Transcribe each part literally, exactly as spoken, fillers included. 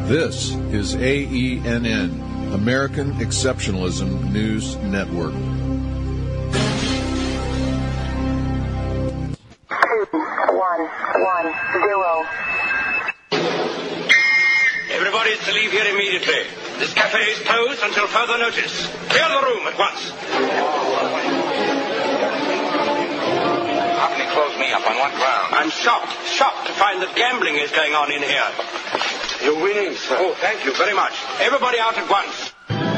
This is A E N N, American Exceptionalism News Network. Two, one, one, zero. Everybody is to leave here immediately. This cafe is closed until further notice. Clear the room at once. How can he close me up on what ground? I'm shocked, shocked to find that gambling is going on in here. You're winning, sir. Oh, thank you very much. Everybody out at once.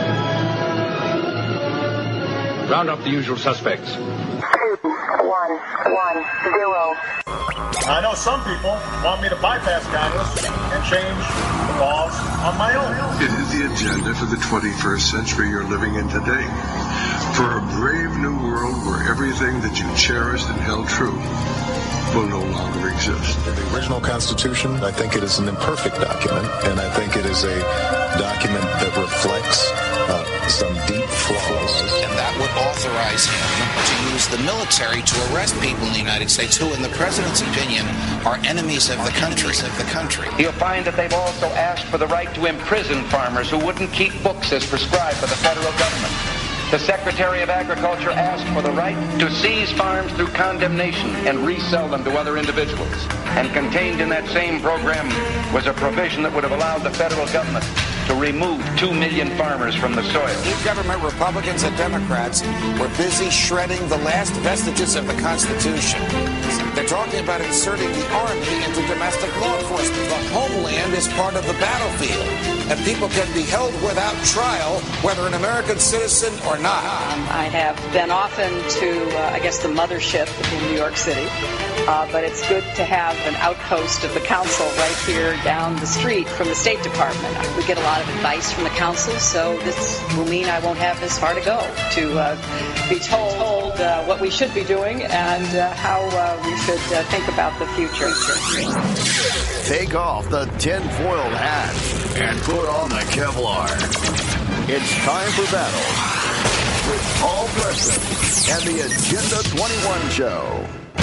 Round up the usual suspects. Two, one, one, zero. I know some people want me to bypass Congress and change the laws on my own. It is the agenda for the twenty-first century you're living in today. For a brave new world where everything that you cherished and held true will no longer exist. The original Constitution, I think it is an imperfect document, and I think it is a document that reflects uh, some deep flaws. And that would authorize him to use the military to arrest people in the United States who, in the president's opinion, are enemies of the country. Of the country. You'll find that they've also asked for the right to imprison farmers who wouldn't keep books as prescribed by the federal government. The Secretary of Agriculture asked for the right to seize farms through condemnation and resell them to other individuals. And contained in that same program was a provision that would have allowed the federal government to remove two million farmers from the soil. Government Republicans and Democrats were busy shredding the last vestiges of the Constitution. They're talking about inserting the Army into domestic law enforcement. The homeland is part of the battlefield, and people can be held without trial, whether an American citizen or not. I have been often to, uh, I guess, the mothership in New York City, uh, but it's good to have an outpost of the council right here down the street from the State Department. We get a lot of advice from the council, so this will mean I won't have this far to go to uh, be told uh, what we should be doing and uh, how uh, we should uh, think about the future. Take off the tin-foiled hat and put on the Kevlar. It's time for battle with Paul Preston and the Agenda twenty-one Show.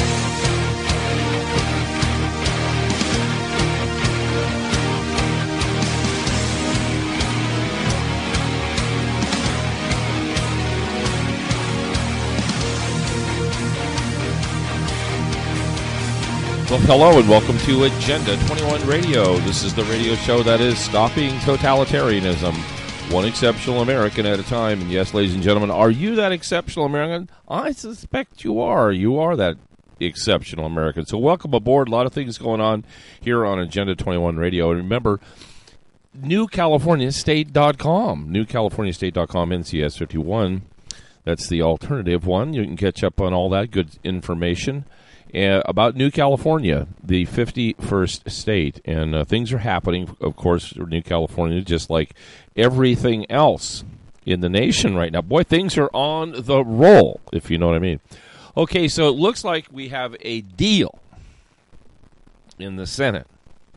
Well, hello and welcome to Agenda twenty-one Radio. This is the radio show that is stopping totalitarianism, one exceptional American at a time. And yes, ladies and gentlemen, are you that exceptional American? I suspect you are. You are that exceptional American. So welcome aboard. A lot of things going on here on Agenda twenty-one Radio. And remember, new california state dot com, new california state dot com, N C S fifty-one. That's the alternative one. You can catch up on all that good information Uh, about New California, the fifty-first state, and uh, things are happening, of course, for New California, just like everything else in the nation right now. Boy, things are on the roll, if you know what I mean. Okay, so it looks like we have a deal in the Senate.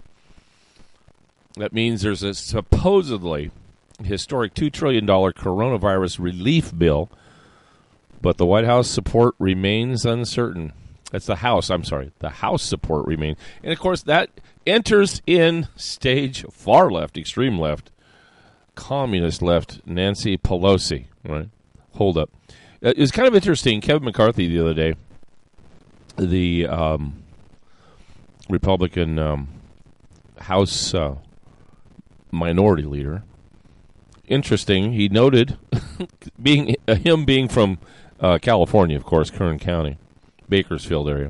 That means there's a supposedly historic two trillion dollars coronavirus relief bill, but the White House support remains uncertain. That's the House, I'm sorry, the House support remains. And, of course, that enters in stage far left, extreme left, communist left, Nancy Pelosi, right? Hold up. It was kind of interesting. Kevin McCarthy the other day, the um, Republican um, House uh, minority leader, interesting, he noted, being uh, him being from uh, California, of course, Kern County, Bakersfield area.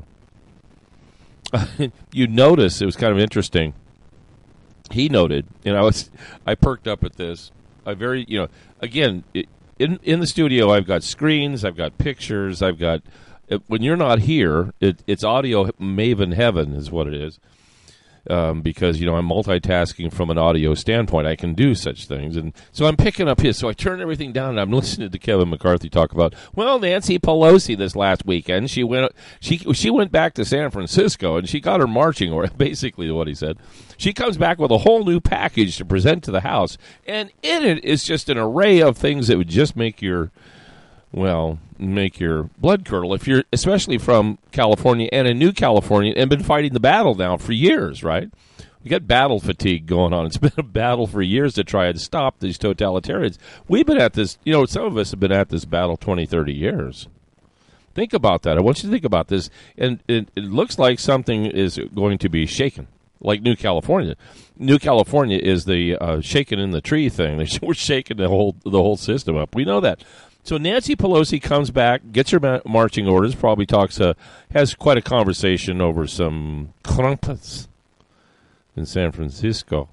You notice it was kind of interesting. He noted, and I was, I perked up at this. I very, you know, again, it, in in the studio, I've got screens, I've got pictures, I've got. It, when you're not here, it, it's audio maven heaven is what it is. Um, because, you know, I'm multitasking from an audio standpoint. I can do such things. And so I'm picking up his. So I turn everything down, and I'm listening to Kevin McCarthy talk about, well, Nancy Pelosi this last weekend, she went she she went back to San Francisco, and she got her marching orders, basically what he said. She comes back with a whole new package to present to the House. And in it is just an array of things that would just make your, well, make your blood curdle, if you're especially from California and a new Californian and been fighting the battle now for years, right? You got battle fatigue going on. It's been a battle for years to try and stop these totalitarians. We've been at this, you know, some of us have been at this battle twenty, thirty years. Think about that. I want you to think about this. And it, it looks like something is going to be shaken, like New California. New California is the uh, shaking in the tree thing. We're shaking the whole the whole system up. We know that. So Nancy Pelosi comes back, gets her ma- marching orders, probably talks, uh, has quite a conversation over some crumpets in San Francisco.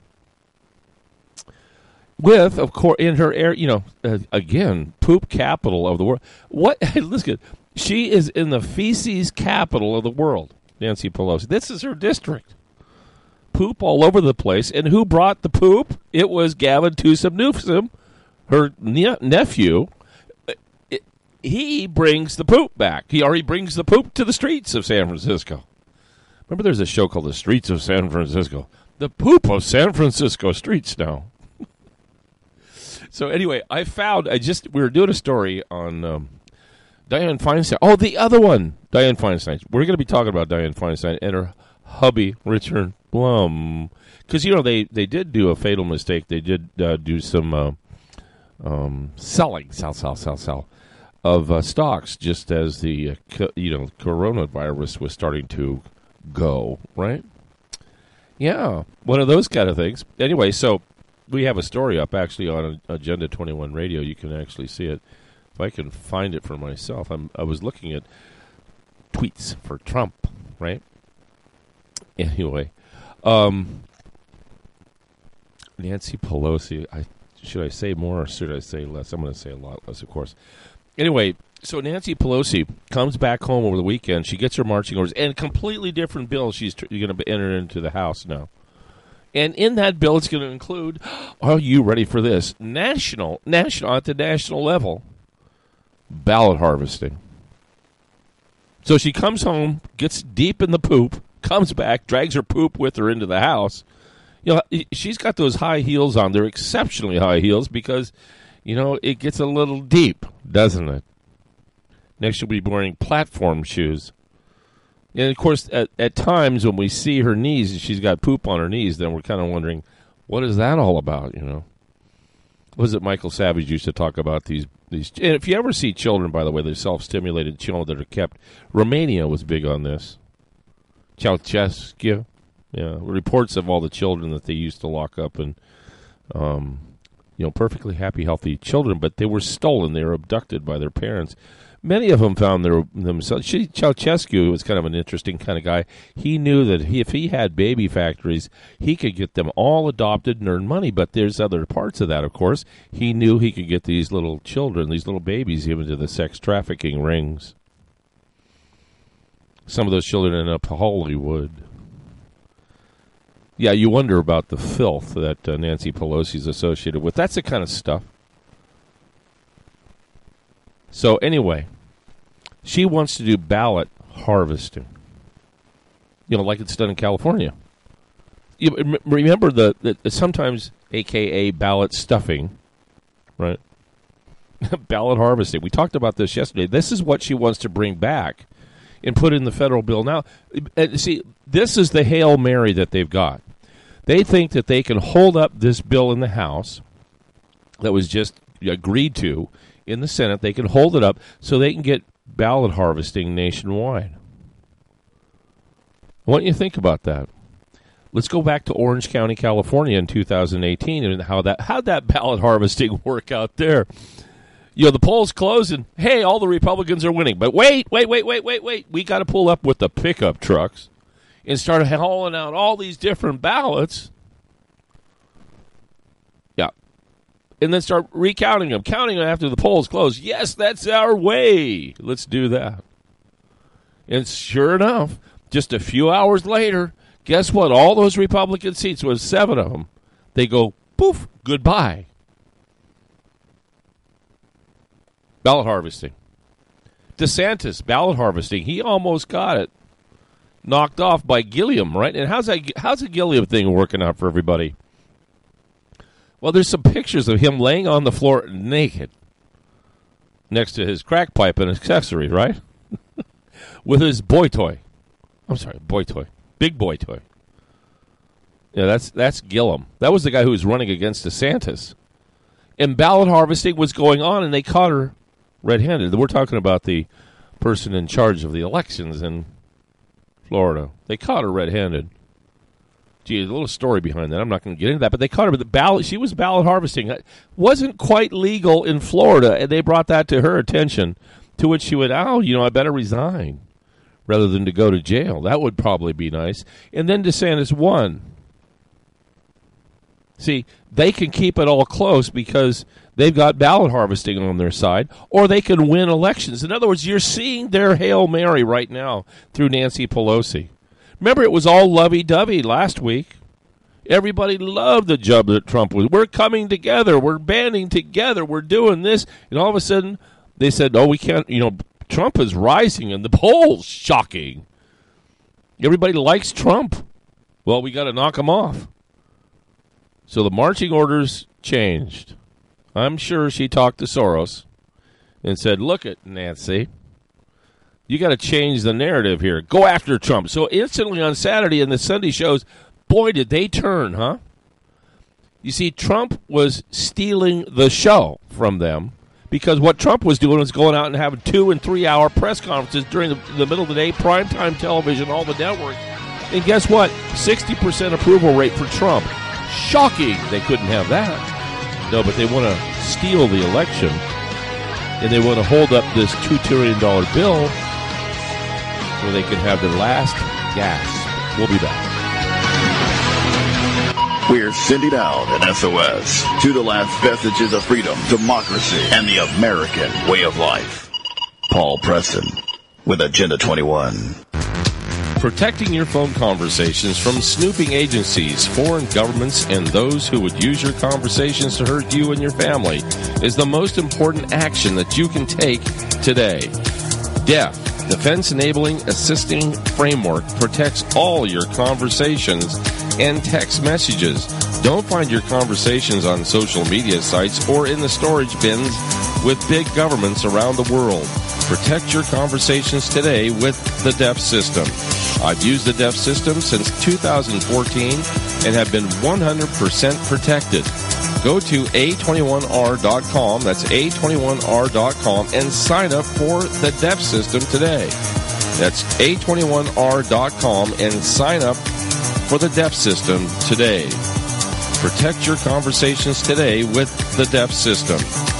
With, of course, in her air, you know, uh, again, poop capital of the world. What? Listen, she is in the feces capital of the world, Nancy Pelosi. This is her district. Poop all over the place. And who brought the poop? It was Gavin Newsom Newsom, her ne- nephew. It, he brings the poop back. He already brings the poop to the streets of San Francisco. Remember there's a show called The Streets of San Francisco. The poop of San Francisco streets now. So anyway, I found, I just, we were doing a story on um, Dianne Feinstein. Oh, the other one, Dianne Feinstein. We're going to be talking about Dianne Feinstein and her hubby, Richard Blum. Because, you know, they, they did do a fatal mistake. They did uh, do some uh, um, selling, sell, sell, sell, sell, of uh, stocks just as the, uh, co- you know, coronavirus was starting to go, right? Yeah, one of those kind of things. Anyway, so we have a story up actually on Agenda twenty-one Radio. You can actually see it. If I can find it for myself. I'm, I was looking at tweets for Trump, right? Anyway, um, Nancy Pelosi, I, should I say more or should I say less? I'm going to say a lot less, of course. Anyway, so Nancy Pelosi comes back home over the weekend. She gets her marching orders and a completely different bill she's tr- going to enter into the House now. And in that bill, it's going to include, are you ready for this? National, national, at the national level, ballot harvesting. So she comes home, gets deep in the poop, comes back, drags her poop with her into the House. You know, she's got those high heels on. They're exceptionally high heels because, you know, it gets a little deep, doesn't it? Next, she'll be wearing platform shoes. And, of course, at, at times when we see her knees and she's got poop on her knees, then we're kind of wondering, what is that all about, you know? Was it Michael Savage used to talk about these? these? And if you ever see children, by the way, they're self-stimulated children that are kept. Romania was big on this. Ceausescu. Yeah, reports of all the children that they used to lock up and, um, you know, perfectly happy, healthy children, but they were stolen. They were abducted by their parents. Many of them found their themselves. Ceausescu was kind of an interesting kind of guy. He knew that he, if he had baby factories, he could get them all adopted and earn money. But there's other parts of that, of course. He knew he could get these little children, these little babies, even to the sex trafficking rings. Some of those children end up Hollywood. Yeah, you wonder about the filth that uh, Nancy Pelosi's associated with. That's the kind of stuff. So anyway, she wants to do ballot harvesting. You know, like it's done in California. You remember the, the sometimes A K A ballot stuffing, right? Ballot harvesting. We talked about this yesterday. This is what she wants to bring back and put in the federal bill now. And see, this is the Hail Mary that they've got. They think that they can hold up this bill in the House that was just agreed to in the Senate. They can hold it up so they can get ballot harvesting nationwide. I want you to think about that. Let's go back to Orange County, California in two thousand eighteen and how that how'd that ballot harvesting work out there. You know, the polls closed and, hey, all the Republicans are winning. But wait, wait, wait, wait, wait, wait. We got to pull up with the pickup trucks and start hauling out all these different ballots. Yeah. And then start recounting them, counting them after the polls close. Yes, that's our way. Let's do that. And sure enough, just a few hours later, guess what? All those Republican seats, was seven of them, they go, poof, goodbye. Ballot harvesting. DeSantis, ballot harvesting. He almost got it knocked off by Gilliam, right? And how's that? How's the Gilliam thing working out for everybody? Well, there's some pictures of him laying on the floor naked next to his crack pipe and accessory, right? With his boy toy. I'm sorry, boy toy. Big boy toy. Yeah, that's that's Gillum. That was the guy who was running against DeSantis. And ballot harvesting was going on, and they caught her red-handed. We're talking about the person in charge of the elections in Florida. They caught her red-handed. Gee, there's a little story behind that. I'm not going to get into that, but they caught her. But the ballot, she was ballot harvesting. It wasn't quite legal in Florida, and they brought that to her attention, to which she went, oh, you know, I better resign rather than to go to jail. That would probably be nice. And then DeSantis won. See, they can keep it all close because they've got ballot harvesting on their side, or they can win elections. In other words, you're seeing their Hail Mary right now through Nancy Pelosi. Remember, it was all lovey-dovey last week. Everybody loved the job that Trump was. We're coming together. We're banding together. We're doing this. And all of a sudden, they said, oh, we can't, you know, Trump is rising in the polls. Shocking. Everybody likes Trump. Well, we got to knock him off. So the marching orders changed. I'm sure she talked to Soros and said, look at Nancy. You got to change the narrative here. Go after Trump. So instantly on Saturday in the Sunday shows, boy, did they turn, huh? You see, Trump was stealing the show from them because what Trump was doing was going out and having two- and three-hour press conferences during the, the middle of the day, primetime television, all the networks. And guess what? sixty percent approval rate for Trump. Shocking. They couldn't have that. No, but they want to steal the election, and they want to hold up this two trillion dollars bill so they can have their last gasp. We'll be back. We're sending out an S O S to the last vestiges of freedom, democracy, and the American way of life. Paul Preston with Agenda twenty-one. Protecting your phone conversations from snooping agencies, foreign governments, and those who would use your conversations to hurt you and your family is the most important action that you can take today. D E F, Defense Enabling Assisting Framework, protects all your conversations and text messages. Don't find your conversations on social media sites or in the storage bins with big governments around the world. Protect your conversations today with the D E F system. I've used the D E F system since two thousand fourteen and have been one hundred percent protected. Go to A twenty-one R dot com, that's A twenty-one R dot com, and sign up for the D E F system today. That's A twenty-one R dot com and sign up for the D E F system today. Protect your conversations today with the D E F system.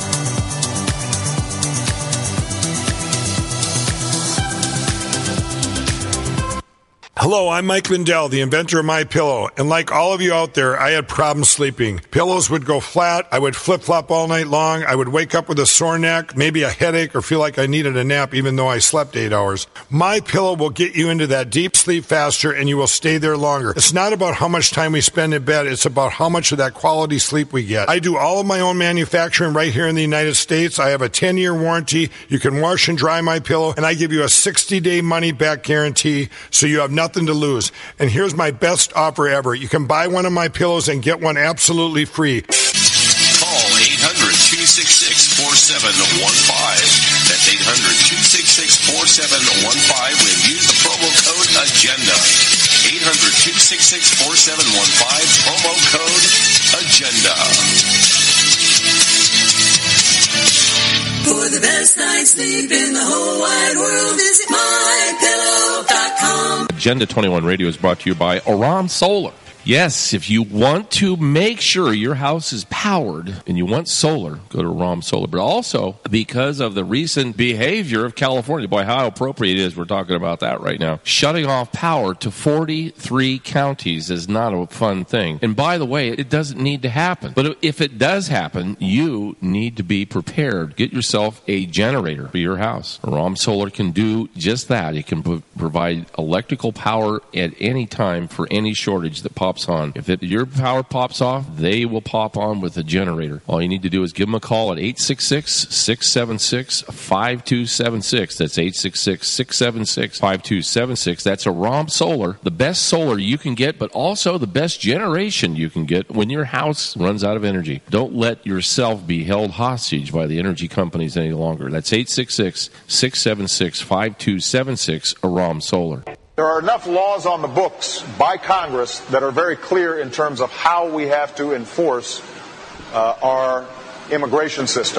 Hello, I'm Mike Lindell, the inventor of MyPillow, and like all of you out there, I had problems sleeping. Pillows would go flat, I would flip-flop all night long, I would wake up with a sore neck, maybe a headache, or feel like I needed a nap even though I slept eight hours. MyPillow will get you into that deep sleep faster, and you will stay there longer. It's not about how much time we spend in bed, it's about how much of that quality sleep we get. I do all of my own manufacturing right here in the United States. I have a ten-year warranty. You can wash and dry MyPillow, and I give you a sixty-day money-back guarantee, so you have nothing to lose. And here's my best offer ever. You can buy one of my pillows and get one absolutely free. Call eight hundred, two six six, four seven one five. That's eight hundred, two six six, four seven one five and use the promo code AGENDA. eight hundred, two six six, four seven one five, promo code AGENDA. For the best night's sleep in the whole wide world, visit my pillow dot com. Agenda twenty-one Radio is brought to you by Aram Solar. Yes, if you want to make sure your house is powered and you want solar, go to Aram Solar. But also, because of the recent behavior of California, boy, how appropriate it is we're talking about that right now. Shutting off power to forty-three counties is not a fun thing. And by the way, it doesn't need to happen. But if it does happen, you need to be prepared. Get yourself a generator for your house. Aram Solar can do just that. It can p- provide electrical power at any time for any shortage that pops on. If it, your power pops off, they will pop on with a generator. All you need to do is give them a call at eight six six, six seven six, five two seven six. That's eight six six, six seven six, five two seven six. That's Aram Solar, the best solar you can get, but also the best generation you can get when your house runs out of energy. Don't let yourself be held hostage by the energy companies any longer. That's eight six six, six seven six, five two seven six, Aram Solar. There are enough laws on the books by Congress that are very clear in terms of how we have to enforce uh, our immigration system.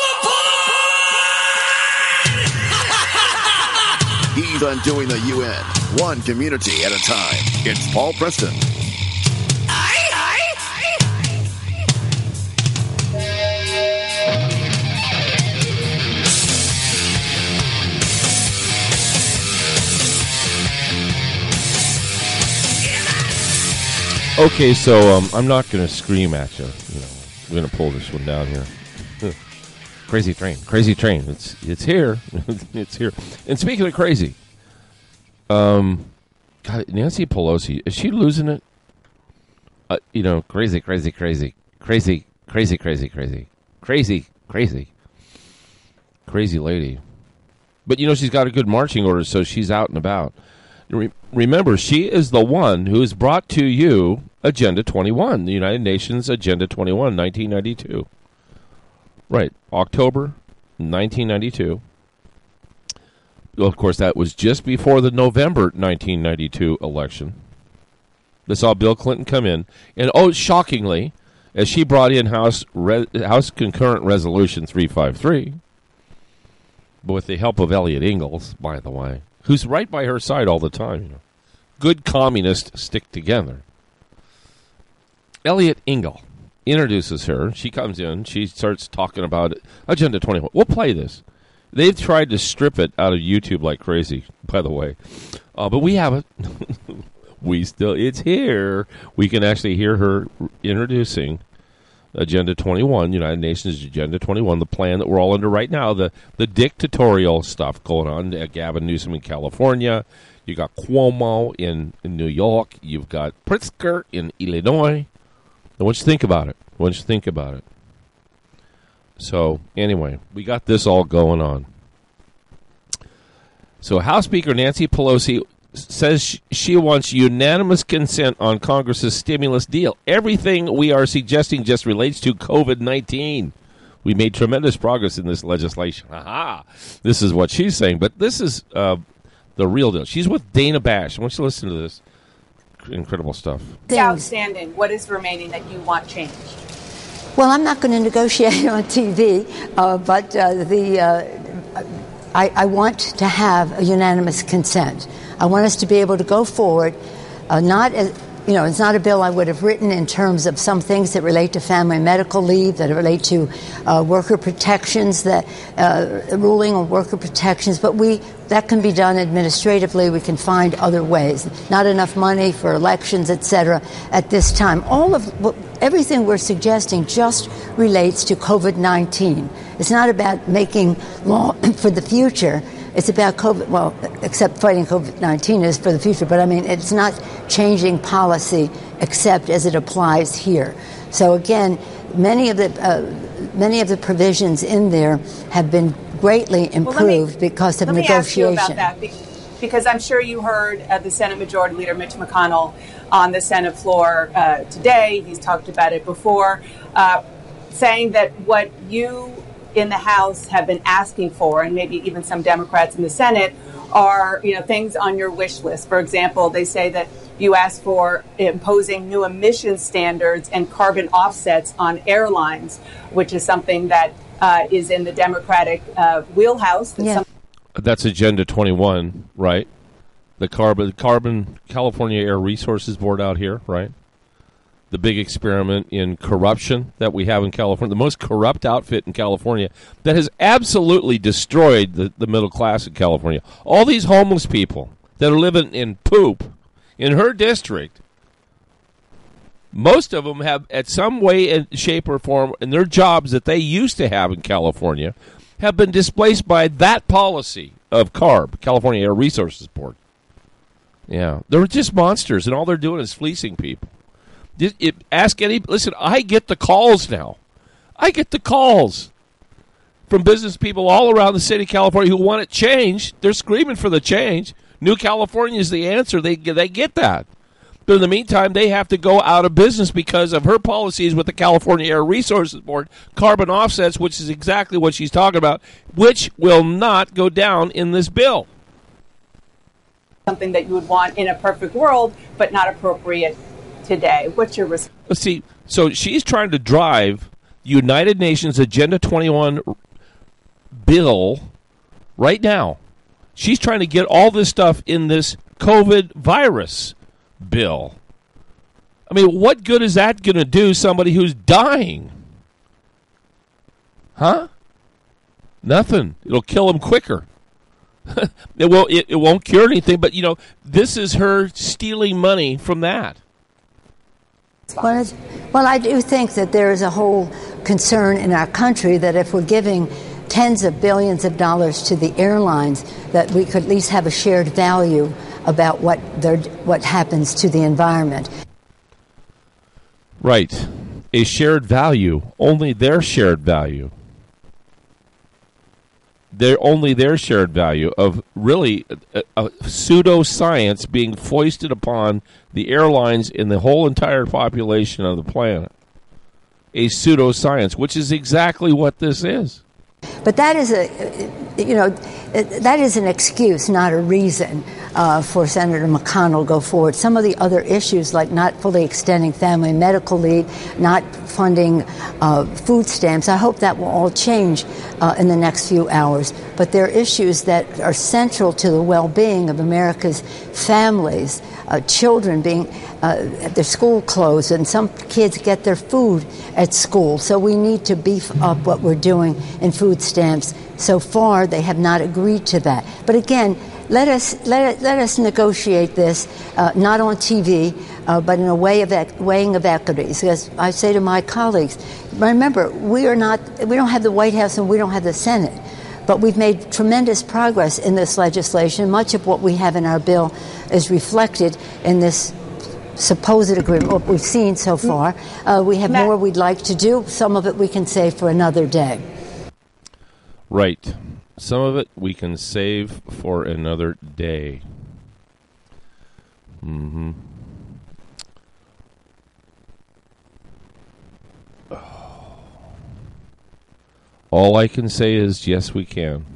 He's undoing the U N, one community at a time. It's Paul Preston. Okay, so um, I'm not going to scream at you. You know, we're going to pull this one down here. Crazy train, crazy train. It's it's here, it's here. And speaking of crazy, um, God, Nancy Pelosi, is she losing it? Uh, you know, crazy, crazy, crazy, crazy, crazy, crazy, crazy, crazy, crazy, crazy lady. But you know, she's got a good marching order, so she's out and about. Remember, she is the one who has brought to you Agenda twenty-one, the United Nations Agenda twenty-one, nineteen ninety-two. Right, October nineteen ninety-two. Well, of course, that was just before the November nineteen ninety-two election. They saw Bill Clinton come in, and oh, shockingly, as she brought in House Re- House Concurrent Resolution three fifty-three, but with the help of Elliot Ingalls, by the way, who's right by her side all the time. You know, good communists stick together. Elliot Ingalls introduces her. She comes in. She starts talking about Agenda twenty-one. We'll play this. They've tried to strip it out of YouTube like crazy, by the way. Uh, but we have it. we still, it's here. We can actually hear her introducing Agenda twenty-one, United Nations Agenda twenty-one, the plan that we're all under right now, the, the dictatorial stuff going on. Uh, Gavin Newsom in California. You got Cuomo in, in New York. You've got Pritzker in Illinois. I want you to think about it. I want you to think about it. So, anyway, we got this all going on. So, House Speaker Nancy Pelosi says she wants unanimous consent on Congress's stimulus deal. Everything we are suggesting just relates to COVID nineteen. We made tremendous progress in this legislation. Aha! This is what she's saying. But this is uh, the real deal. She's with Dana Bash. I want you to listen to this. Incredible stuff. It's outstanding. What is remaining that you want changed? Well, I'm not going to negotiate on T V, uh, but uh, the uh, I, I want to have a unanimous consent. I want us to be able to go forward, uh, not as, you know, it's not a bill I would have written in terms of some things that relate to family medical leave, that relate to uh, worker protections, that uh, ruling on worker protections, but we that can be done administratively. We can find other ways. Not enough money for elections, et cetera, at this time. All of what, everything we're suggesting just relates to COVID nineteen. It's not about making law for the future. It's about COVID, well, except fighting COVID nineteen is for the future, but I mean, it's not changing policy except as it applies here. So again, many of the uh, many of the provisions in there have been greatly improved well, let me, because of let negotiation. Me ask you about that, because I'm sure you heard uh, the Senate Majority Leader Mitch McConnell on the Senate floor uh, today. He's talked about it before, uh, saying that what you in the House have been asking for, and maybe even some Democrats in the Senate, are, you know, things on your wish list. For example, they say that you asked for imposing new emission standards and carbon offsets on airlines, which is something that uh, is in the Democratic uh, wheelhouse. That's, yeah. some- That's Agenda twenty-one, right? The carbon, carbon California Air Resources Board out here, right? The big experiment in corruption that we have in California, the most corrupt outfit in California that has absolutely destroyed the, the middle class in California. All these homeless people that are living in poop in her district, most of them have, at some way, in shape, or form, in their jobs that they used to have in California, have been displaced by that policy of CARB, California Air Resources Board. Yeah, they're just monsters, and all they're doing is fleecing people. It, it, ask any. Listen, I get the calls now. I get the calls from business people all around the city of California who want it changed. They're screaming for the change. New California is the answer. They they get that. But in the meantime, they have to go out of business because of her policies with the California Air Resources Board, carbon offsets, which is exactly what she's talking about, which will not go down in this bill. something that you would want in a perfect world, but not appropriate today. What's your response? Let's see. So she's trying to drive United Nations Agenda twenty-one bill right now. She's trying to get all this stuff in this COVID virus bill. I mean, what good is that going to do somebody who's dying? Huh? Nothing. It'll kill him quicker. it, will, it, it won't cure anything, but, you know, this is her stealing money from that. Well, it's, well, I do think that there is a whole concern in our country that if we're giving tens of billions of dollars to the airlines, that we could at least have a shared value about what they're, what happens to the environment. Right. A shared value. Only their shared value. They're only their shared value of really a, a pseudoscience being foisted upon the airlines and the whole entire population of the planet. A pseudoscience, which is exactly what this is. But that is a, you know, that is an excuse, not a reason uh, for Senator McConnell to go forward. Some of the other issues, like not fully extending family and medical leave, not funding uh, food stamps, I hope that will all change uh, in the next few hours. But there are issues that are central to the well-being of America's families, uh, children being uh, at their school closed, and some kids get their food at school. So we need to beef up what we're doing in food stamps. So far, they have not agreed to that. But again, let us let let us negotiate this, uh, not on T V, uh, but in a way of ec- weighing of equities. As I say to my colleagues, remember, we are not we don't have the White House and we don't have the Senate, but we've made tremendous progress in this legislation. Much of what we have in our bill is reflected in this supposed agreement, what we've seen so far. Uh, we have more we'd like to do. Some of it we can save for another day. Right. Some of it we can save for another day. Mm-hmm. All I can say is, yes, we can.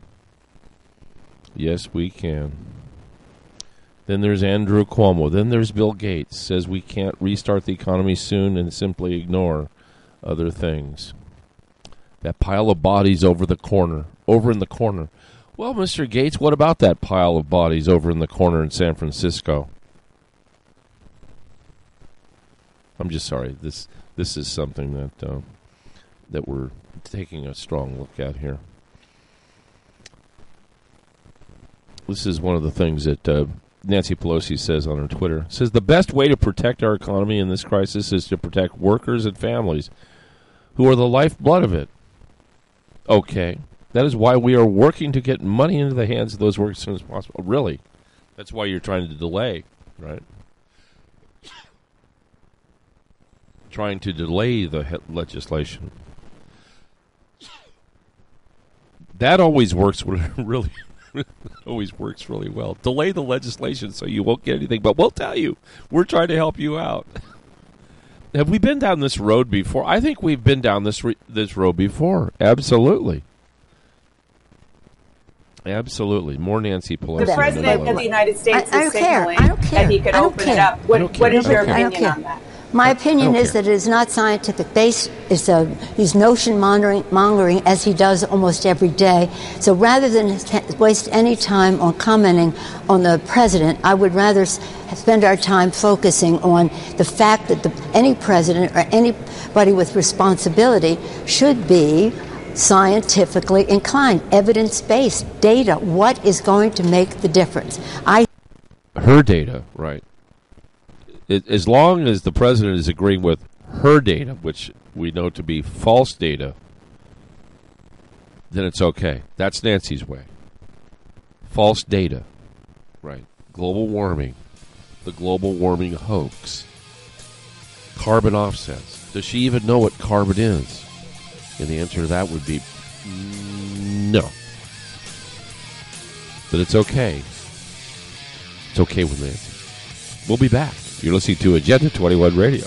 Yes, we can. Then there's Andrew Cuomo. Then there's Bill Gates. Says we can't restart the economy soon and simply ignore other things. That pile of bodies over the corner. Over in the corner. Well, Mister Gates, what about that pile of bodies over in the corner in San Francisco? I'm just sorry. This this is something that uh, that we're taking a strong look at here. This is one of the things that uh, Nancy Pelosi says on her Twitter. It says the best way to protect our economy in this crisis is to protect workers and families who are the lifeblood of it. Okay. That is why we are working to get money into the hands of those workers as soon as possible. Really? That's why you're trying to delay, right? Trying to delay the he- legislation. That always works really always works really well. Delay the legislation so you won't get anything, but we'll tell you. We're trying to help you out. Have we been down this road before? I think we've been down this re- this road before. Absolutely. Absolutely. More Nancy Pelosi. The President of the United States I, I is don't care. signaling I don't care. that he could I don't open care. it up. What, what is your I don't opinion care. on that? My opinion is care. that it is not scientific based. It's a, he's notion mongering, mongering as he does almost every day. So rather than waste any time on commenting on the president, I would rather spend our time focusing on the fact that the, any president or anybody with responsibility should be scientifically inclined, evidence-based data. What is going to make the difference? I her data, right? It, as long as the president is agreeing with her data, which we know to be false data, then it's okay. That's Nancy's way. False data, right? Global warming, the global warming hoax, carbon offsets. Does she even know what carbon is? And the answer to that would be no. But it's okay. It's okay with Nancy. We'll be back. You're listening to Agenda twenty-one Radio.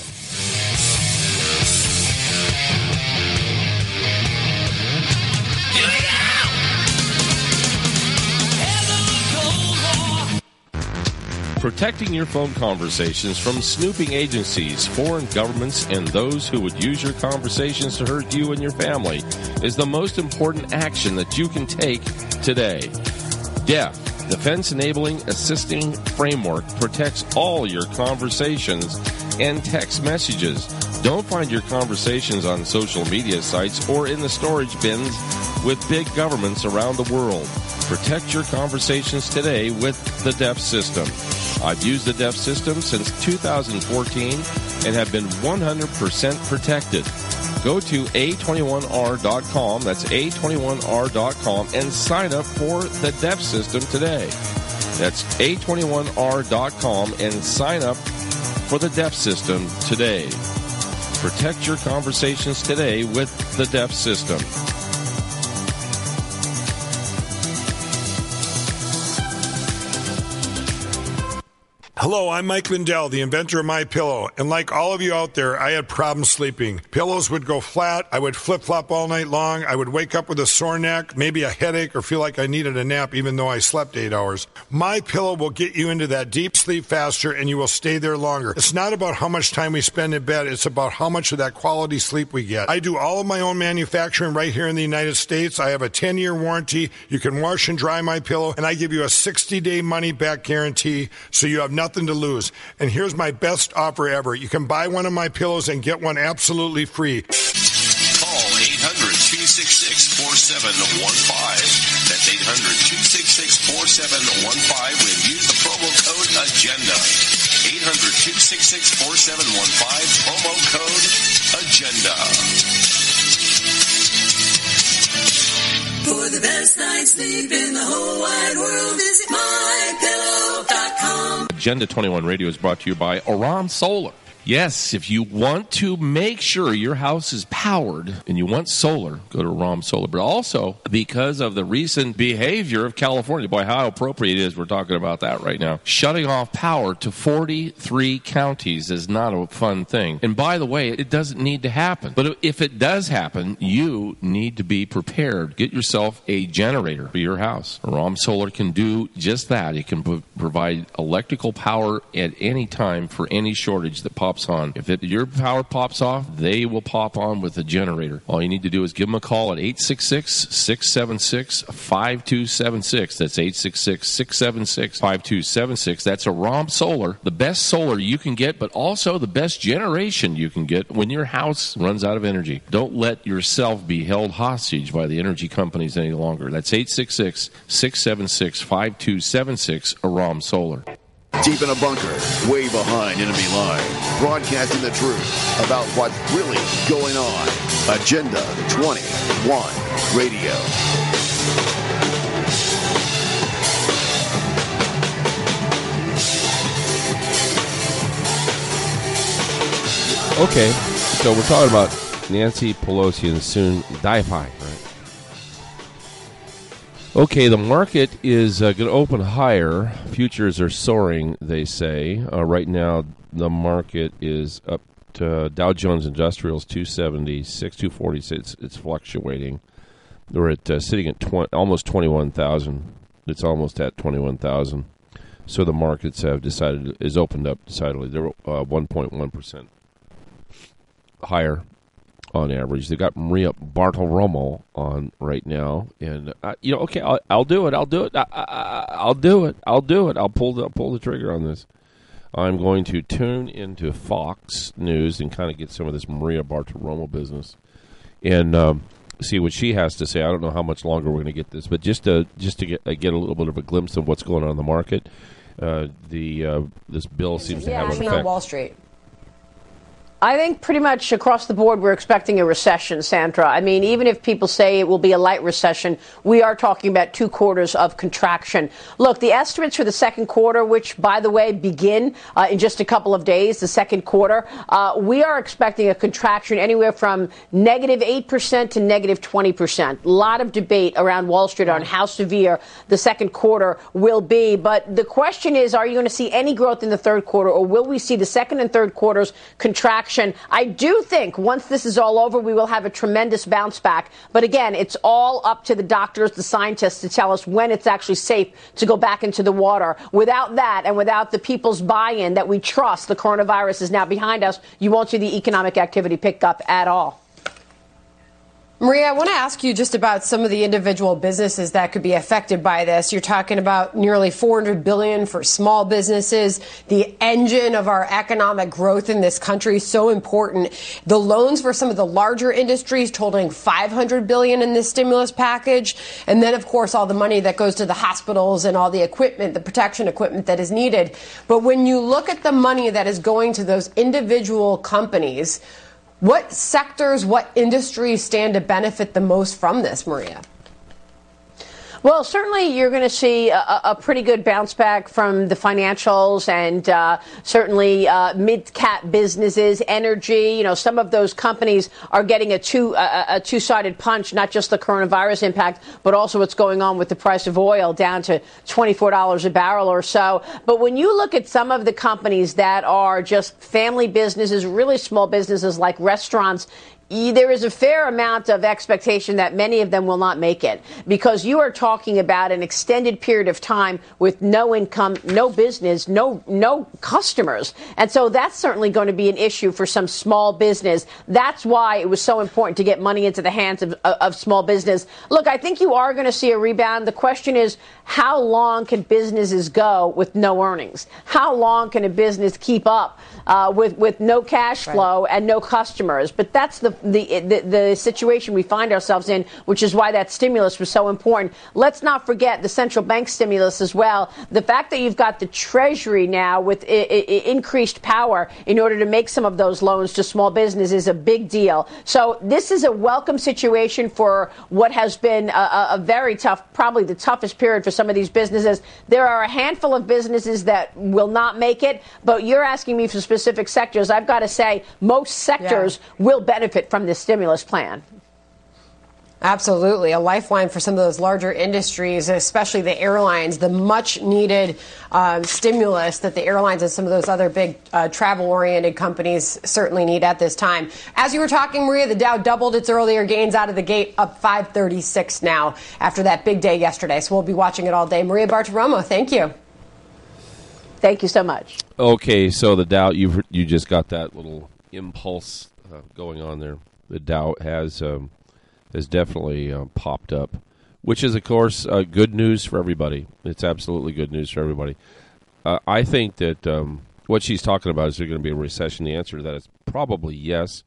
Protecting your phone conversations from snooping agencies, foreign governments, and those who would use your conversations to hurt you and your family is the most important action that you can take today. D E F, Defense Enabling Assisting Framework, protects all your conversations and text messages. Don't find your conversations on social media sites or in the storage bins with big governments around the world. Protect your conversations today with the D E F system. I've used the D E F system since two thousand fourteen and have been one hundred percent protected. Go to A twenty-one R dot com, that's A twenty-one R dot com, and sign up for the D E F system today. That's A twenty-one R dot com and sign up for the D E F system today. Protect your conversations today with the D E F system. Hello, I'm Mike Lindell, the inventor of MyPillow, and like all of you out there, I had problems sleeping. Pillows would go flat, I would flip-flop all night long, I would wake up with a sore neck, maybe a headache, or feel like I needed a nap even though I slept eight hours. MyPillow will get you into that deep sleep faster, and you will stay there longer. It's not about how much time we spend in bed, it's about how much of that quality sleep we get. I do all of my own manufacturing right here in the United States. I have a ten-year warranty. You can wash and dry MyPillow, and I give you a sixty-day money-back guarantee, so you have nothing to lose. And here's my best offer ever. You can buy one of my pillows and get one absolutely free. Call eight hundred, two six six, four seven one five. That's eight hundred, two six six, four seven one five when use the promo code AGENDA. eight hundred, two six six, four seven one five, promo code AGENDA. For the best night's sleep in the whole wide world, visit my pillow dot com. Agenda twenty-one Radio is brought to you by Aram Solar. Yes, if you want to make sure your house is powered and you want solar, go to Aram Solar. But also, because of the recent behavior of California, boy, how appropriate it is we're talking about that right now. Shutting off power to forty-three counties is not a fun thing. And by the way, it doesn't need to happen. But if it does happen, you need to be prepared. Get yourself a generator for your house. Aram Solar can do just that. It can pro- provide electrical power at any time for any shortage that pops on. If it, your power pops off, they will pop on with a generator. All you need to do is give them a call at eight six six, six seven six, five two seven six. That's eight six six, six seven six, five two seven six. That's Aram Solar, the best solar you can get, but also the best generation you can get when your house runs out of energy. Don't let yourself be held hostage by the energy companies any longer. That's eight six six, six seven six, five two seven six, Aram Solar. Deep in a bunker, way behind enemy lines, broadcasting the truth about what's really going on. Agenda twenty-one Radio. Okay, so we're talking about Nancy Pelosi and soon Dai-Fi, right? Okay, the market is uh, going to open higher. Futures are soaring, they say. Uh, right now, the market is up to Dow Jones Industrials two seventy-six, two forty-six. It's, it's fluctuating. We're at uh, sitting at twenty, almost twenty-one thousand. It's almost at twenty-one thousand. So the markets have decided, is opened up decidedly. They're uh, one point one percent higher on average. They got Maria Bartiromo on right now, and uh, you know, okay, I'll, I'll do it. I'll do it. I, I, I'll do it. I'll do it. I'll pull the I'll pull the trigger on this. I'm going to tune into Fox News and kind of get some of this Maria Bartiromo business, and um, see what she has to say. I don't know how much longer we're going to get this, but just to just to get uh, get a little bit of a glimpse of what's going on in the market. Uh, the uh, this bill seems yeah, to have an an effect effect. on Wall Street. I think pretty much across the board we're expecting a recession, Sandra. I mean, even if people say it will be a light recession, we are talking about two quarters of contraction. Look, the estimates for the second quarter, which, by the way, begin uh, in just a couple of days, the second quarter, uh, we are expecting a contraction anywhere from negative eight percent to negative twenty percent. A lot of debate around Wall Street on how severe the second quarter will be. But the question is, are you going to see any growth in the third quarter, or will we see the second and third quarters contraction contraction. I do think once this is all over, we will have a tremendous bounce back. But again, it's all up to the doctors, the scientists to tell us when it's actually safe to go back into the water. Without that and without the people's buy-in that we trust the coronavirus is now behind us, you won't see the economic activity pick up at all. Maria, I want to ask you just about some of the individual businesses that could be affected by this. You're talking about nearly four hundred billion dollars for small businesses, the engine of our economic growth in this country, so important. The loans for some of the larger industries totaling five hundred billion dollars in this stimulus package. And then, of course, all the money that goes to the hospitals and all the equipment, the protection equipment that is needed. But when you look at the money that is going to those individual companies, what sectors, what industries stand to benefit the most from this, Maria? Well, certainly you're going to see a, a pretty good bounce back from the financials and uh, certainly uh, mid-cap businesses, energy. You know, some of those companies are getting a two a, a two-sided punch, not just the coronavirus impact, but also what's going on with the price of oil down to twenty-four dollars a barrel or so. But when you look at some of the companies that are just family businesses, really small businesses like restaurants, there is a fair amount of expectation that many of them will not make it, because you are talking about an extended period of time with no income, no business, no no customers. And so that's certainly going to be an issue for some small business. That's why it was so important to get money into the hands of, of, of small business. Look, I think you are going to see a rebound. The question is, how long can businesses go with no earnings? How long can a business keep up uh, with, with no cash flow and no customers? But that's the The, the the situation we find ourselves in, which is why that stimulus was so important. Let's not forget the central bank stimulus as well. The fact that you've got the Treasury now with I- I- increased power in order to make some of those loans to small business is a big deal. So this is a welcome situation for what has been a, a very tough, probably the toughest period for some of these businesses. There are a handful of businesses that will not make it, but you're asking me for specific sectors. I've got to say most sectors yeah. will benefit from this stimulus plan. Absolutely. A lifeline for some of those larger industries, especially the airlines, the much needed uh, stimulus that the airlines and some of those other big uh, travel-oriented companies certainly need at this time. As you were talking, Maria, the Dow doubled its earlier gains out of the gate, up five thirty-six now after that big day yesterday. So we'll be watching it all day. Maria Bartiromo, thank you. Thank you so much. Okay, so the Dow, you you just got that little impulse uh, going on there. The Dow has um, has definitely uh, popped up, which is, of course, uh, good news for everybody. It's absolutely good news for everybody. Uh, I think that um, what she's talking about, is there going to be a recession? The answer to that is probably yes,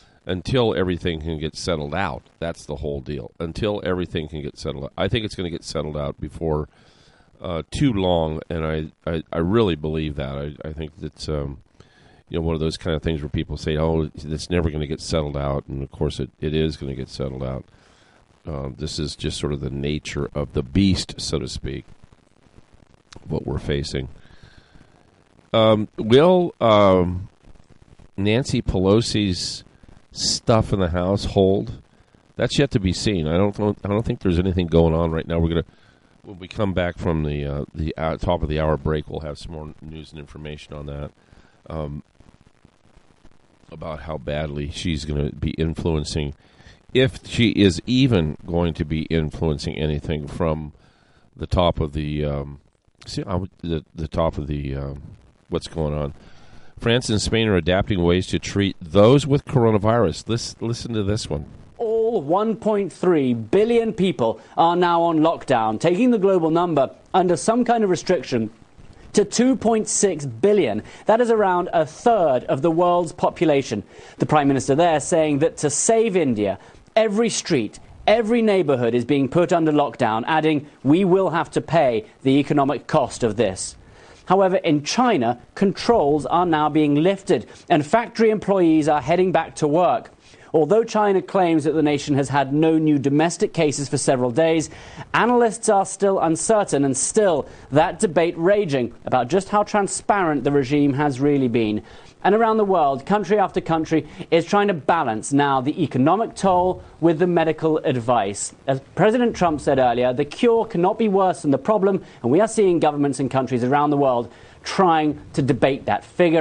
until everything can get settled out. That's the whole deal. Until everything can get settled out. I think it's going to get settled out before uh, too long, and I, I, I really believe that. I, I think that's um, you know, one of those kind of things where people say, oh, it's never going to get settled out, and of course it, it is going to get settled out. Um, this is just sort of the nature of the beast, so to speak, what we're facing. Um, will um, Nancy Pelosi's stuff in the House hold? That's yet to be seen. I don't. I don't think there's anything going on right now. We're gonna when we come back from the uh, the uh, top of the hour break, we'll have some more news and information on that. Um, about how badly she's going to be influencing, if she is even going to be influencing anything from the top of the, um, see, uh, the, the top of the, um, what's going on. France and Spain are adapting ways to treat those with coronavirus. Listen, listen to this one. All one point three billion people are now on lockdown, taking the global number under some kind of restriction to two point six billion. That is around a third of the world's population. The Prime Minister there saying that to save India, every street, every neighbourhood is being put under lockdown, adding, we will have to pay the economic cost of this. However, in China, controls are now being lifted and factory employees are heading back to work. Although China claims that the nation has had no new domestic cases for several days, analysts are still uncertain, and still that debate raging about just how transparent the regime has really been. And around the world, country after country is trying to balance now the economic toll with the medical advice. As President Trump said earlier, the cure cannot be worse than the problem, and we are seeing governments and countries around the world trying to debate that, figure out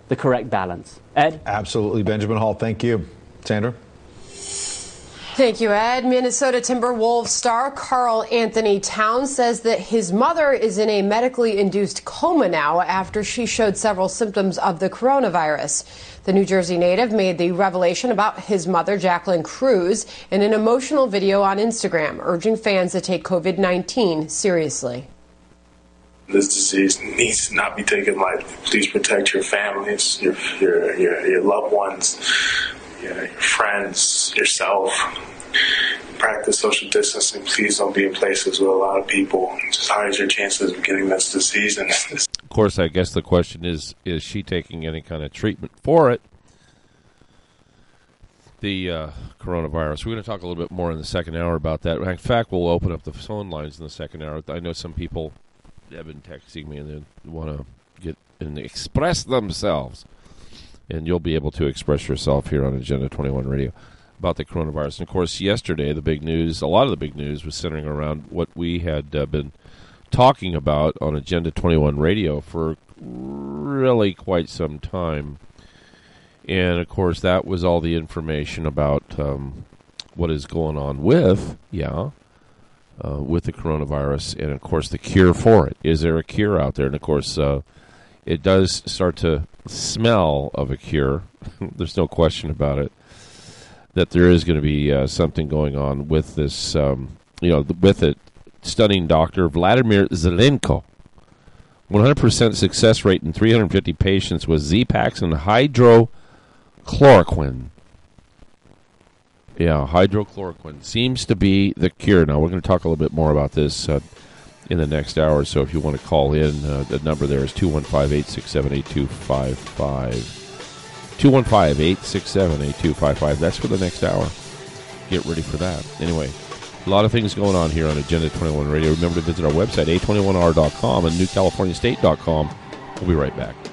the correct balance. Ed? Absolutely, Benjamin Hall. Thank you. Sandra? Thank you, Ed. Minnesota Timberwolves star Karl Anthony Towns says that his mother is in a medically induced coma now after she showed several symptoms of the coronavirus. The New Jersey native made the revelation about his mother, Jacqueline Cruz, in an emotional video on Instagram, urging fans to take COVID nineteen seriously. This disease needs to not be taken lightly. Please protect your families, your your your, your loved ones, your, your friends, yourself. Practice social distancing. Please don't be in places with a lot of people. Just hide your chances of getting this disease. And of course, I guess the question is, is she taking any kind of treatment for it? The uh, coronavirus. We're going to talk a little bit more in the second hour about that. In fact, we'll open up the phone lines in the second hour. I know some people have been texting me and they want to get and express themselves. And you'll be able to express yourself here on Agenda twenty-one Radio about the coronavirus. And, of course, yesterday the big news, a lot of the big news was centering around what we had uh, been talking about on Agenda twenty-one Radio for really quite some time. And, of course, that was all the information about um, what is going on with, yeah, uh, with the coronavirus and, of course, the cure for it. Is there a cure out there? And, of course, uh, it does start to smell of a cure. There's no question about it, that there is going to be uh, something going on with this, um, you know, with it. Stunning doctor Vladimir Zelenko. one hundred percent success rate in three hundred fifty patients with Z-Pax and hydrochloroquine. Yeah, hydrochloroquine seems to be the cure. Now, we're going to talk a little bit more about this uh, in the next hour, so if you want to call in, uh, the number there is two one five, eight six seven, eight two five five. two one five, eight six seven, eight two five five. That's for the next hour. Get ready for that. Anyway, a lot of things going on here on Agenda twenty-one Radio. Remember to visit our website, A twenty-one R dot com and New California State dot com. We'll be right back.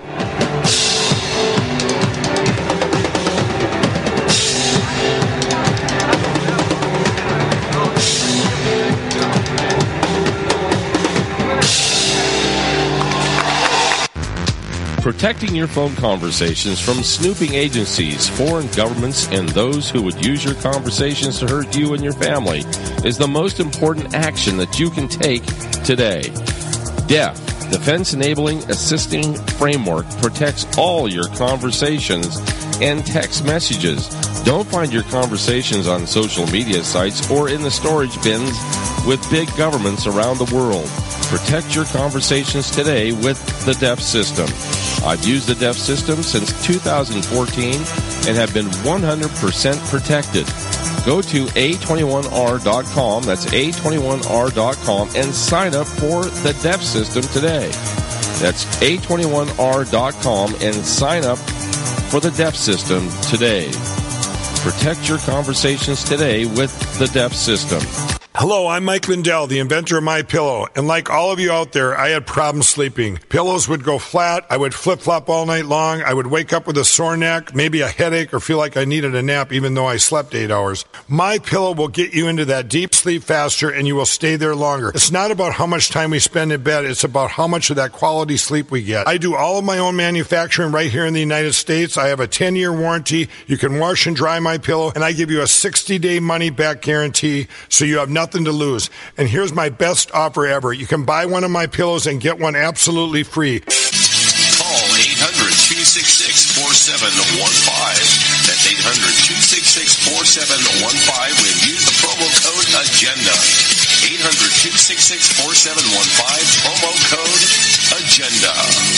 Protecting your phone conversations from snooping agencies, foreign governments, and those who would use your conversations to hurt you and your family is the most important action that you can take today. D E F, Defense Enabling Assisting Framework, protects all your conversations and text messages. Don't find your conversations on social media sites or in the storage bins with big governments around the world. Protect your conversations today with the D E F system. I've used the D E F system since two thousand fourteen and have been one hundred percent protected. Go to A twenty-one R dot com, that's A twenty-one R dot com, and sign up for the D E F system today. That's A twenty-one R dot com and sign up for the D E F system today. Protect your conversations today with the D E F system. Hello, I'm Mike Lindell, the inventor of MyPillow, and like all of you out there, I had problems sleeping. Pillows would go flat, I would flip-flop all night long, I would wake up with a sore neck, maybe a headache, or feel like I needed a nap even though I slept eight hours. MyPillow will get you into that deep sleep faster, and you will stay there longer. It's not about how much time we spend in bed, it's about how much of that quality sleep we get. I do all of my own manufacturing right here in the United States. I have a ten-year warranty. You can wash and dry MyPillow, and I give you a sixty-day money-back guarantee, so you have nothing to lose. And here's my best offer ever. You can buy one of my pillows and get one absolutely free. Call eight hundred, two six six, four seven one five. That's eight hundred, two six six, four seven one five and use the promo code AGENDA. eight hundred, two six six, four seven one five, promo code AGENDA.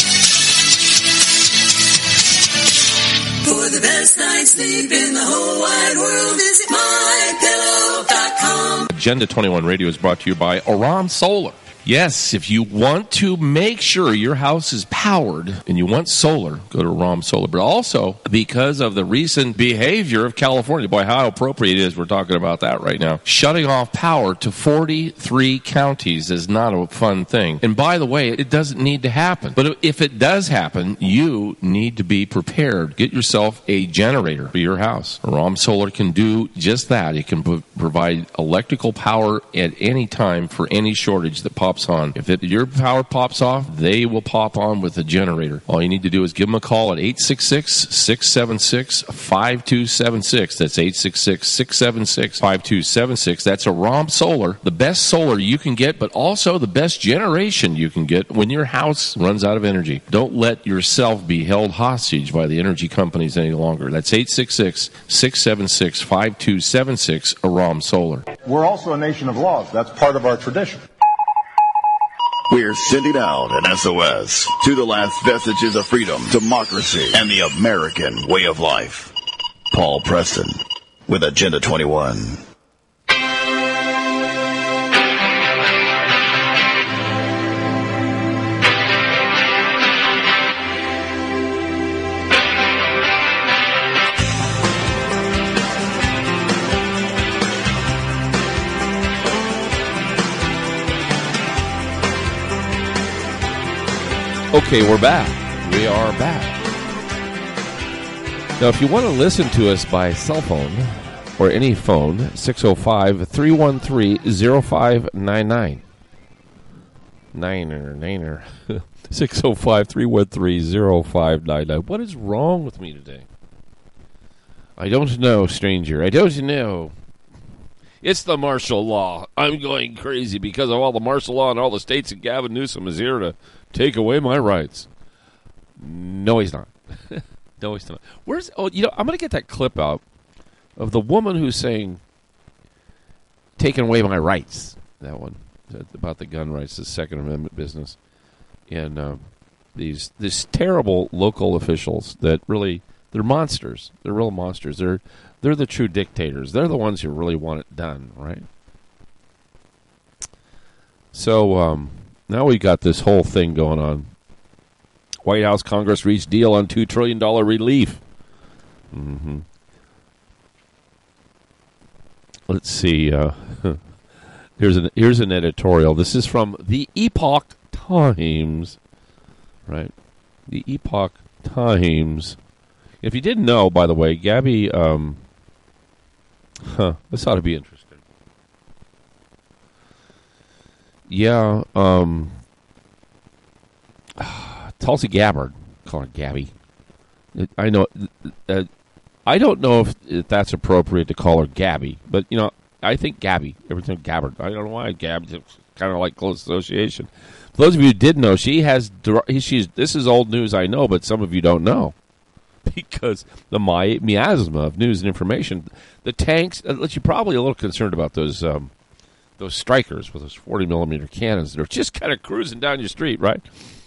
For the best night's sleep in the whole wide world, visit my pillow dot com. Agenda twenty-one Radio is brought to you by Aram Solar. Yes, if you want to make sure your house is powered and you want solar, go to Aram Solar. But also, because of the recent behavior of California, boy, how appropriate it is we're talking about that right now. Shutting off power to forty-three counties is not a fun thing. And by the way, it doesn't need to happen. But if it does happen, you need to be prepared. Get yourself a generator for your house. Aram Solar can do just that. It can p- provide electrical power at any time for any shortage that possible. pops on. If it, your power pops off, they will pop on with the generator. All you need to do is give them a call at eight six six, six seven six, five two seven six. That's eight six six, six seven six, five two seven six. That's Aram Solar, the best solar you can get, but also the best generation you can get when your house runs out of energy. Don't let yourself be held hostage by the energy companies any longer. That's eight six six, six seven six, five two seven six, Aram Solar. We're also a nation of laws. That's part of our tradition. We're sending out an S O S to the last vestiges of freedom, democracy, and the American way of life. Paul Preston with Agenda twenty-one. Okay, we're back. We are back. Now, if you want to listen to us by cell phone or any phone, six oh five, three one three, oh five nine nine. Niner, niner. six oh five, three one three, oh five nine nine. What is wrong with me today? I don't know, stranger. I don't know. It's the martial law. I'm going crazy because of all the martial law in all the states, and Gavin Newsom is here to take away my rights. No, he's not. No, he's not. Where's? Oh, you know, I'm going to get that clip out of the woman who's saying, "Taking away my rights." That one about the gun rights, the Second Amendment business, and uh, these these terrible local officials that really they're monsters. They're real monsters. They're they're the true dictators. They're the ones who really want it done, right? So. um Now we got this whole thing going on. White House, Congress reached deal on two trillion dollars relief. Mm-hmm. Let's see. Uh, here's an here's an editorial. This is from the Epoch Times, right? The Epoch Times. If you didn't know, by the way, Gabby. Um, huh, this ought to be interesting. Yeah, um, Tulsi Gabbard, call her Gabby. I know, uh, I don't know if, if that's appropriate to call her Gabby, but you know, I think Gabby. Everything Gabbard. I don't know why Gabby. It's kind of like close association. For those of you who did know, she has. She's. This is old news, I know, but some of you don't know because the mi- miasma of news and information. The tanks. Uh, you're probably a little concerned about those. Um, Those strikers with those forty millimeter cannons that are just kind of cruising down your street, right?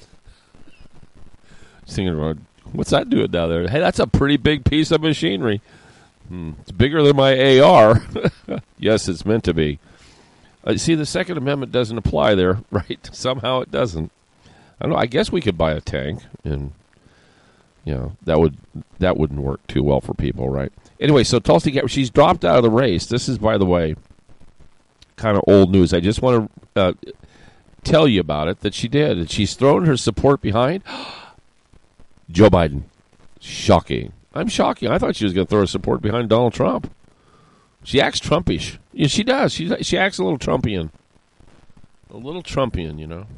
Just thinking about, what's that doing down there? Hey, that's a pretty big piece of machinery. Hmm. It's bigger than my A R. Yes, it's meant to be. Uh, see, the Second Amendment doesn't apply there, right? Somehow it doesn't. I don't know. I guess we could buy a tank, and you know that would that wouldn't work too well for people, right? Anyway, so Tulsi Gabbard, she's dropped out of the race. This is, by the way, kind of old news. I just want to uh, tell you about it, that she did. And she's thrown her support behind Joe Biden. Shocking. I'm shocking. I thought she was going to throw her support behind Donald Trump. She acts Trumpish. Yeah, she does. She, she acts a little Trumpian. A little Trumpian, you know.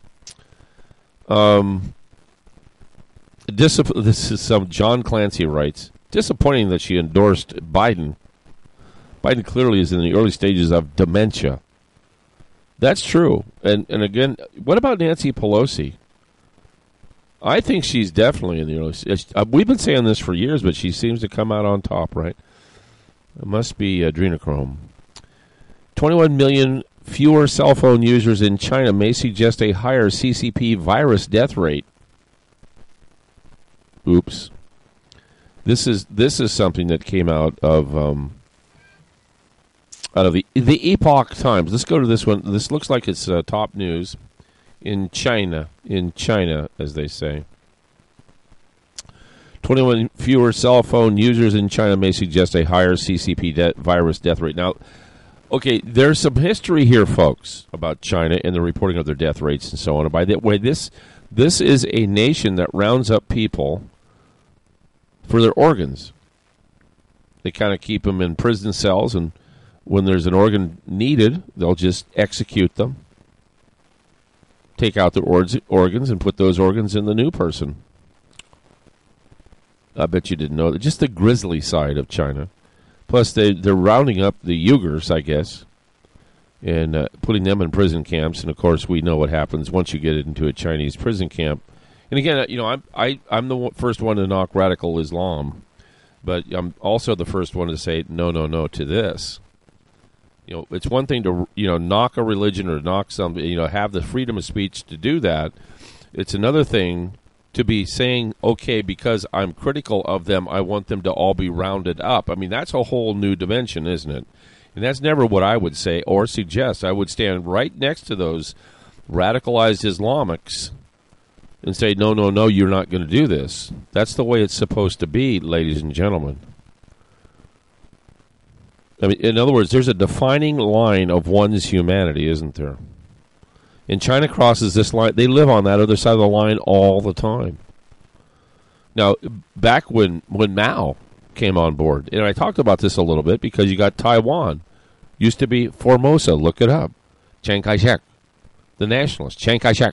Um, dis- this is some John Clancy writes, disappointing that she endorsed Biden. Biden clearly is in the early stages of dementia. That's true. And and again, what about Nancy Pelosi? I think she's definitely in the early stages. We've been saying this for years, but she seems to come out on top, right? It must be adrenochrome. twenty-one million fewer cell phone users in China may suggest a higher C C P virus death rate. Oops. This is this is something that came out of... Um, Out of the the Epoch Times. Let's go to this one. This looks like it's uh, top news in China. In China, as they say. twenty-one fewer cell phone users in China may suggest a higher C C P de- virus death rate. Now, okay, there's some history here, folks, about China and the reporting of their death rates and so on. And by the way, this this is a nation that rounds up people for their organs. They kind of keep them in prison cells, and when there's an organ needed, they'll just execute them. take out the or- organs and put those organs in the new person. I bet you didn't know that. Just the grisly side of China. Plus, they, they're rounding up the Uyghurs, I guess, and uh, putting them in prison camps. And, of course, we know what happens once you get into a Chinese prison camp. And, again, you know, I'm, I, I'm the first one to knock radical Islam, but I'm also the first one to say no, no, no to this. You know, it's one thing to, you know, knock a religion or knock something, you know, have the freedom of speech to do that. It's another thing to be saying, okay, because I'm critical of them, I want them to all be rounded up. I mean, that's a whole new dimension, isn't it? And that's never what I would say or suggest. I would stand right next to those radicalized Islamics and say, no, no, no, you're not going to do this. That's the way it's supposed to be, ladies and gentlemen. I mean, in other words, there's a defining line of one's humanity, isn't there? And China crosses this line. They live on that other side of the line all the time. Now, back when, when Mao came on board, and I talked about this a little bit because you got Taiwan. Used to be Formosa. Look it up. Chiang Kai-shek, the nationalist. Chiang Kai-shek.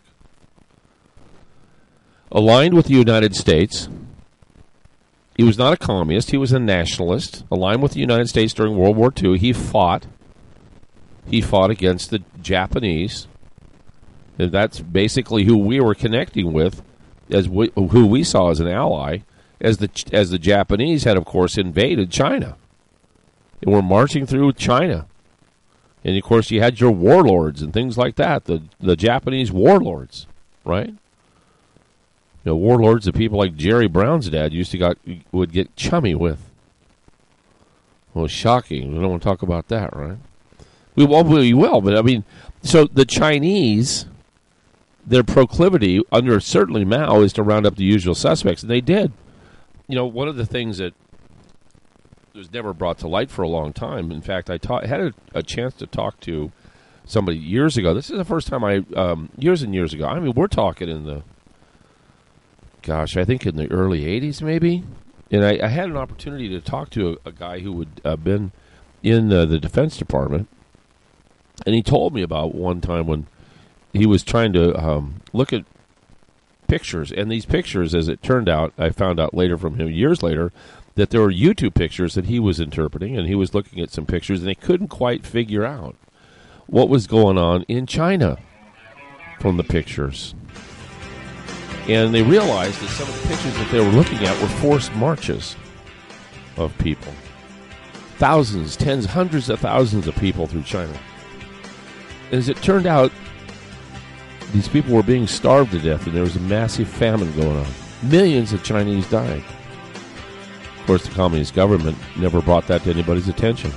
Aligned with the United States. He was not a communist. He was a nationalist, aligned with the United States during World War Two. He fought. He fought against the Japanese. And that's basically who we were connecting with, as we, who we saw as an ally, as the as the Japanese had, of course, invaded China. And were marching through China. And, of course, you had your warlords and things like that, the, the Japanese warlords, right? You know, warlords that people like Jerry Brown's dad used to got would get chummy with. Well, shocking. We don't want to talk about that, right? We will, we will, but I mean, so the Chinese, their proclivity under certainly Mao is to round up the usual suspects, and they did. You know, one of the things that was never brought to light for a long time. In fact, I ta- had a, a chance to talk to somebody years ago. This is the first time I um, years and years ago. I mean, we're talking in the. Gosh, I think in the early eighties, maybe. And I, I had an opportunity to talk to a, a guy who had uh, been in uh, the Defense Department. And he told me about one time when he was trying to um, look at pictures. And these pictures, as it turned out, I found out later from him, years later, that there were YouTube pictures that he was interpreting. And he was looking at some pictures, and they couldn't quite figure out what was going on in China from the pictures. And they realized that some of the pictures that they were looking at were forced marches of people. Thousands, tens, hundreds of thousands of people through China. As it turned out, these people were being starved to death, and there was a massive famine going on. Millions of Chinese died. Of course, the communist government never brought that to anybody's attention.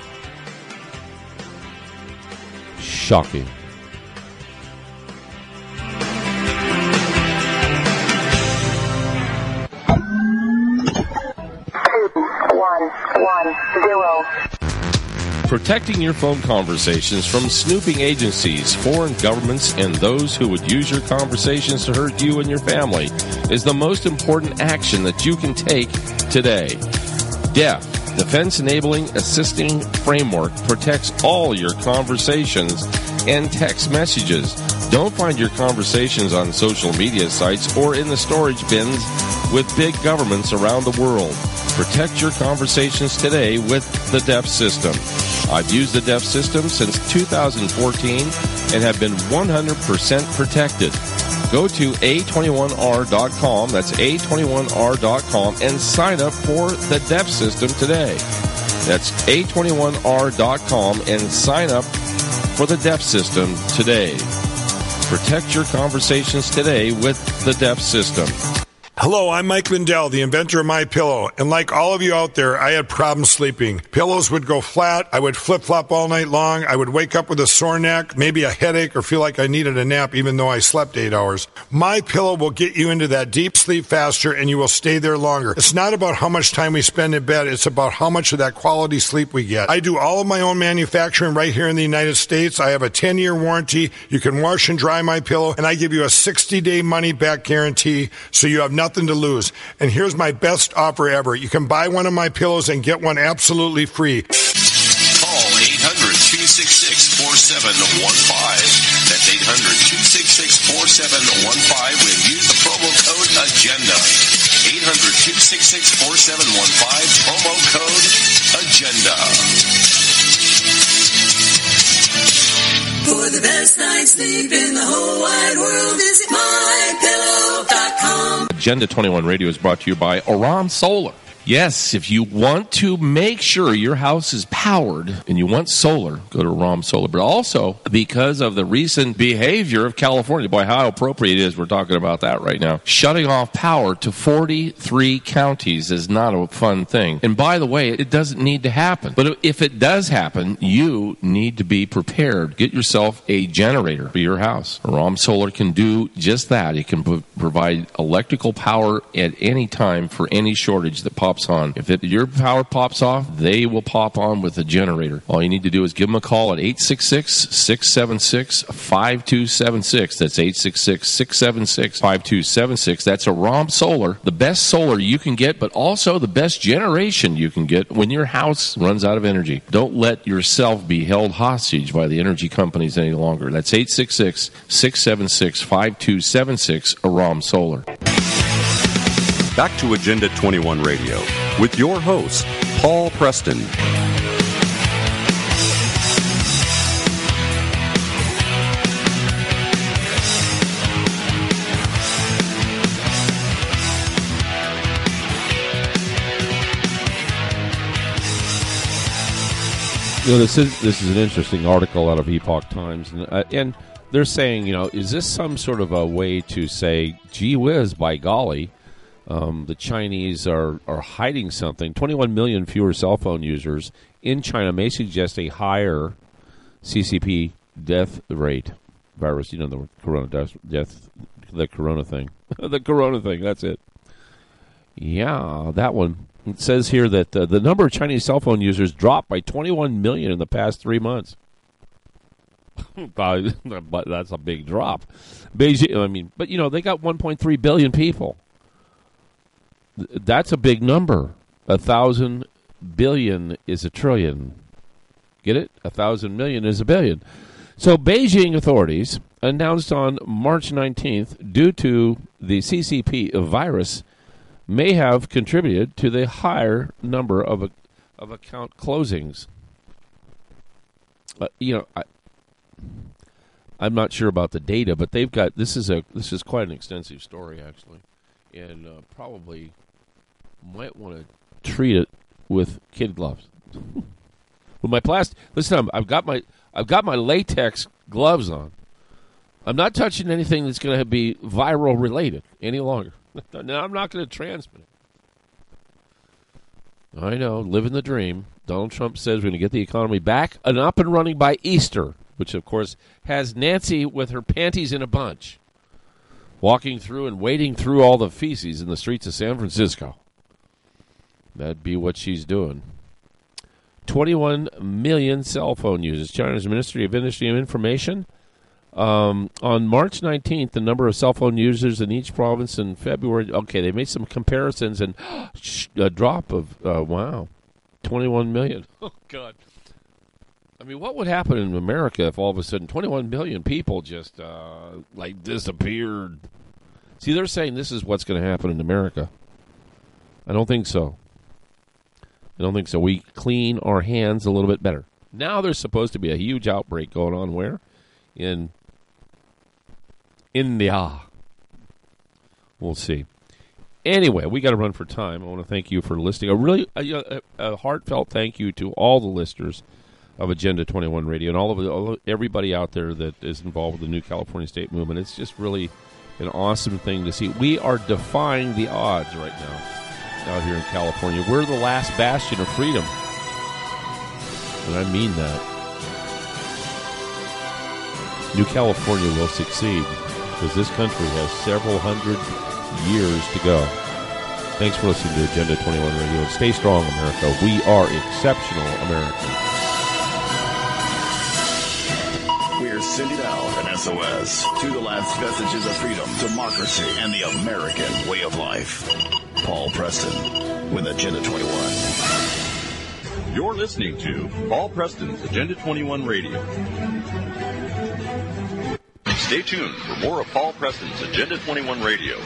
Shocking. One, zero. Protecting your phone conversations from snooping agencies, foreign governments, and those who would use your conversations to hurt you and your family is the most important action that you can take today. D E F, Defense Enabling Assisting Framework, protects all your conversations and text messages. Don't find your conversations on social media sites or in the storage bins with big governments around the world. Protect your conversations today with the D E F system. I've used the D E F system since two thousand fourteen and have been one hundred percent protected. Go to A twenty-one R dot com, that's A twenty-one R dot com, and sign up for the D E F system today. That's A twenty-one R dot com and sign up for the D E F system today. Protect your conversations today with the D E F system. Hello, I'm Mike Lindell, the inventor of MyPillow, and like all of you out there, I had problems sleeping. Pillows would go flat, I would flip-flop all night long, I would wake up with a sore neck, maybe a headache, or feel like I needed a nap even though I slept eight hours. MyPillow will get you into that deep sleep faster, and you will stay there longer. It's not about how much time we spend in bed, it's about how much of that quality sleep we get. I do all of my own manufacturing right here in the United States. I have a ten-year warranty. You can wash and dry my pillow, and I give you a sixty-day money-back guarantee, so you have nothing to lose. And here's my best offer ever. You can buy one of my pillows and get one absolutely free. Call eight hundred, two six six, four seven one five. That's eight hundred, two six six four seven one five when you use the promo code AGENDA. eight hundred, two six six, four seven one five, promo code AGENDA. For the best night's sleep in the whole wide world, visit my pillow dot com. Agenda twenty-one Radio is brought to you by Aram Solar. Yes, if you want to make sure your house is powered and you want solar, go to Aram Solar. But also, because of the recent behavior of California, boy, how appropriate it is, we're talking about that right now. Shutting off power to forty-three counties is not a fun thing. And by the way, it doesn't need to happen. But if it does happen, you need to be prepared. Get yourself a generator for your house. Aram Solar can do just that. It can p- provide electrical power at any time for any shortage that pops on. If it, your power pops off, they will pop on with a generator. All you need to do is give them a call at eight six six, six seven six, five two seven six. That's eight six six, six seven six, five two seven six. That's Aram Solar. The best solar you can get, but also the best generation you can get when your house runs out of energy. Don't let yourself be held hostage by the energy companies any longer. That's eight six six, six seven six, five two seven six, Aram Solar. Back to Agenda twenty-one Radio with your host, Paul Preston. You know, this is this is an interesting article out of Epoch Times, and, uh, and they're saying, you know, is this some sort of a way to say, gee whiz, by golly, Um, the Chinese are, are hiding something. twenty-one million fewer cell phone users in China may suggest a higher C C P death rate. Virus, you know, the corona death, death the corona thing. the corona thing, that's it. Yeah, that one. It says here that uh, the number of Chinese cell phone users dropped by twenty-one million in the past three months. But that's a big drop. Beijing, I mean, but, you know, they got one point three billion people. That's a big number. A thousand billion is a trillion. Get it? A thousand million is a billion. So Beijing authorities announced on March nineteenth, due to the C C P virus, may have contributed to the higher number of of account closings. Uh, you know, I, I'm not sure about the data, but they've got this is a this is quite an extensive story actually, and uh, probably might want to treat it with kid gloves. With my plastic, listen, I've got my I've got my latex gloves on. I'm not touching anything that's going to be viral related any longer. No, I'm not going to transmit it. I know, living the dream. Donald Trump says we're going to get the economy back and up and running by Easter, which, of course, has Nancy with her panties in a bunch, walking through and wading through all the feces in the streets of San Francisco. That'd be what she's doing. twenty-one million cell phone users. China's Ministry of Industry and Information. Um, on March nineteenth, the number of cell phone users in each province in February. Okay, they made some comparisons and a drop of, uh, wow, twenty-one million. Oh, God. I mean, what would happen in America if all of a sudden twenty-one million people just, uh, like, disappeared? See, they're saying this is what's going to happen in America. I don't think so. I don't think so. We clean our hands a little bit better. Now there's supposed to be a huge outbreak going on where? In India. We'll see. Anyway, we got to run for time. I want to thank you for listening. A really a, a heartfelt thank you to all the listeners of Agenda twenty-one Radio and all of, the, all of everybody out there that is involved with the New California State Movement. It's just really an awesome thing to see. We are defying the odds right now out here in California. We're the last bastion of freedom. And I mean that. New California will succeed because this country has several hundred years to go. Thanks for listening to Agenda twenty-one Radio. Stay strong, America. We are exceptional Americans. We're sending out an S O S to the last vestiges of freedom, democracy, and the American way of life. Paul Preston with Agenda twenty-one. You're listening to Paul Preston's Agenda twenty-one Radio. Stay tuned for more of Paul Preston's Agenda twenty-one Radio.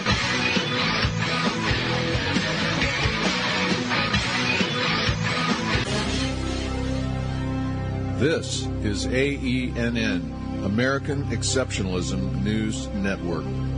This is A E N N, American Exceptionalism News Network.